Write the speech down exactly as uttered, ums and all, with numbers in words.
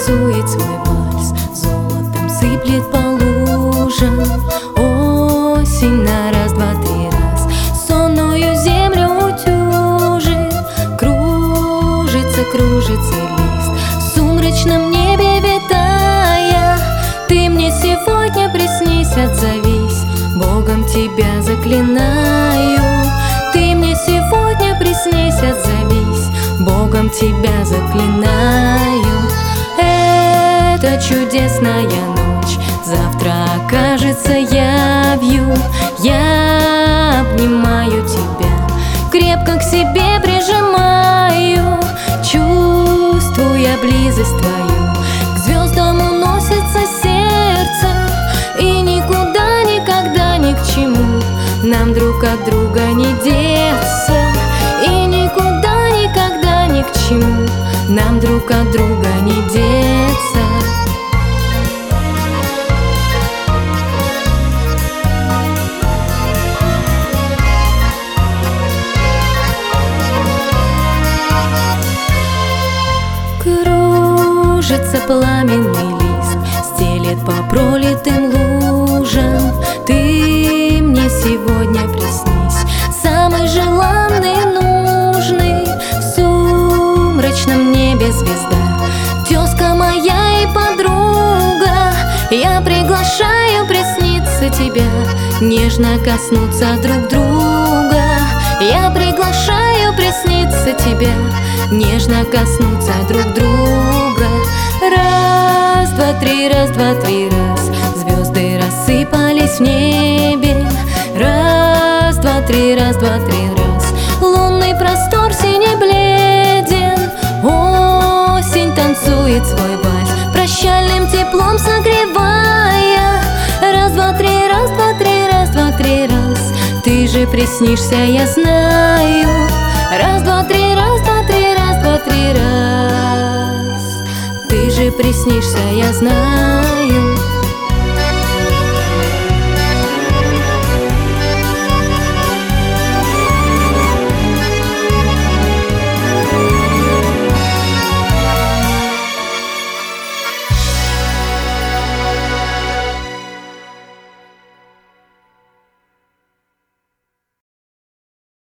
танцует свой вальс, золотом сыплет по лужам. Осень на раз, два, три раз сонную землю утюжит. Кружится, кружится лист в сумрачном небе витая. Ты мне сегодня приснись, отзовись, Богом тебя заклинаю. Ты мне сегодня приснись, отзовись, Богом тебя заклинаю. Это чудесная ночь завтра окажется явью. Я обнимаю тебя, крепко к себе прижимаю, чувствуя близость твою. К звездам уносится сердце, и никуда, никогда, ни к чему нам друг от друга не деться. И никуда, никогда, ни к чему нам друг от друга не деться. Кружится пламенный лист, стелет по пролитым лужам. Ты мне сегодня приснись, самый желанный, нужный. В сумрачном небе звезда, тезка моя и подруга. Я приглашаю присниться тебя, нежно коснуться друг друга. Я приглашаю присниться тебя, нежно коснуться друг друга. Раз, два, три, раз, два, три, раз звезды рассыпались в небе. Раз, два, три, раз, два, три, раз лунный простор синий бледен. Осень танцует свой вальс, прощальным теплом согревая. Раз, два, три, раз, два, три, раз, два, три, раз ты же приснишься, я знаю. Раз, два, три, раз, два, три, раз, два, три, раз ты же приснишься, я знаю.